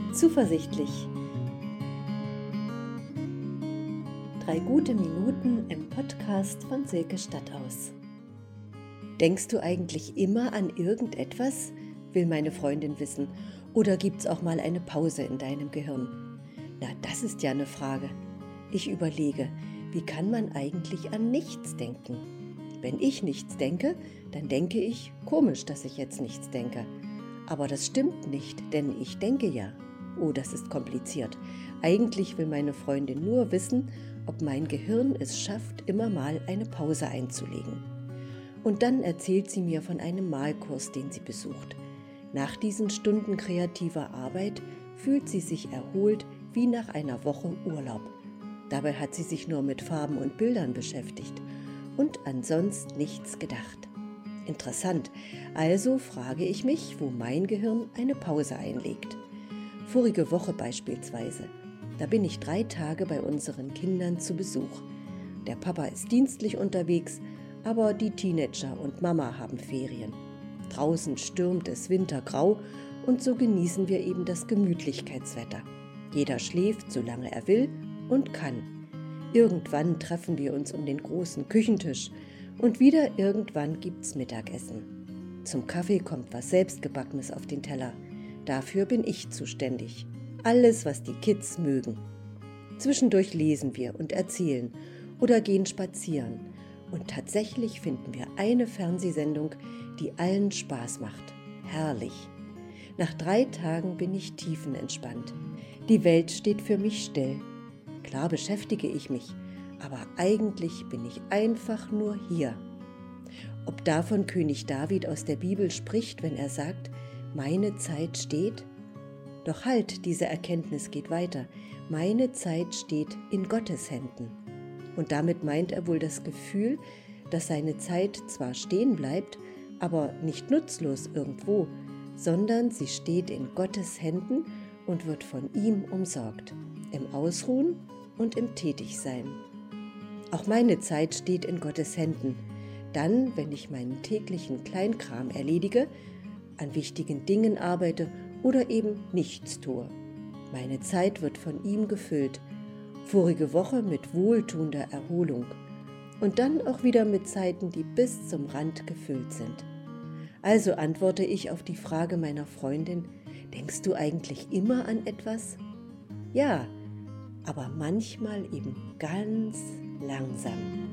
Zuversichtlich. 3 gute Minuten im Podcast von Silke Stadthaus. Denkst du eigentlich immer an irgendetwas, will meine Freundin wissen, oder gibt's auch mal eine Pause in deinem Gehirn? Na, das ist ja eine Frage. Ich überlege, wie kann man eigentlich an nichts denken? Wenn ich nichts denke, dann denke ich, komisch, dass ich jetzt nichts denke. Aber das stimmt nicht, denn ich denke ja. Oh, das ist kompliziert. Eigentlich will meine Freundin nur wissen, ob mein Gehirn es schafft, immer mal eine Pause einzulegen. Und dann erzählt sie mir von einem Malkurs, den sie besucht. Nach diesen Stunden kreativer Arbeit fühlt sie sich erholt wie nach einer Woche Urlaub. Dabei hat sie sich nur mit Farben und Bildern beschäftigt und ansonsten nichts gedacht. Interessant, also frage ich mich, wo mein Gehirn eine Pause einlegt. Vorige Woche beispielsweise, da bin ich 3 Tage bei unseren Kindern zu Besuch. Der Papa ist dienstlich unterwegs, aber die Teenager und Mama haben Ferien. Draußen stürmt es wintergrau und so genießen wir eben das Gemütlichkeitswetter. Jeder schläft, solange er will und kann. Irgendwann treffen wir uns um den großen Küchentisch und wieder irgendwann gibt's Mittagessen. Zum Kaffee kommt was Selbstgebackenes auf den Teller. Dafür bin ich zuständig. Alles, was die Kids mögen. Zwischendurch lesen wir und erzählen oder gehen spazieren. Und tatsächlich finden wir eine Fernsehsendung, die allen Spaß macht. Herrlich. Nach 3 Tagen bin ich tiefenentspannt. Die Welt steht für mich still. Klar beschäftige ich mich, aber eigentlich bin ich einfach nur hier. Ob davon König David aus der Bibel spricht, wenn er sagt, meine Zeit steht? Doch halt, diese Erkenntnis geht weiter. Meine Zeit steht in Gottes Händen. Und damit meint er wohl das Gefühl, dass seine Zeit zwar stehen bleibt, aber nicht nutzlos irgendwo, sondern sie steht in Gottes Händen und wird von ihm umsorgt, im Ausruhen und im Tätigsein. Auch meine Zeit steht in Gottes Händen, dann, wenn ich meinen täglichen Kleinkram erledige, an wichtigen Dingen arbeite oder eben nichts tue. Meine Zeit wird von ihm gefüllt, vorige Woche mit wohltuender Erholung und dann auch wieder mit Zeiten, die bis zum Rand gefüllt sind. Also antworte ich auf die Frage meiner Freundin, denkst du eigentlich immer an etwas? Ja, aber manchmal eben ganz langsam.